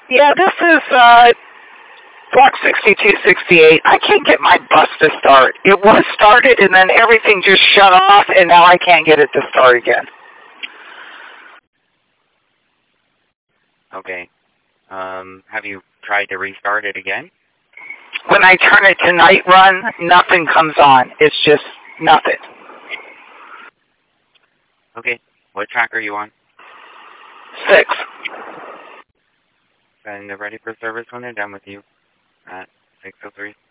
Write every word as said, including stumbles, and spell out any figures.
Yeah, this is uh, Block sixty-two sixty-eight. I can't get my bus to start. It was started and then everything just shut off and now I can't get it to start again. Okay. Um, have you tried to restart it again? When I turn it to night run, nothing comes on. It's just nothing. Okay. What track are you on? Six. And ready for service when they're done with you at six oh three.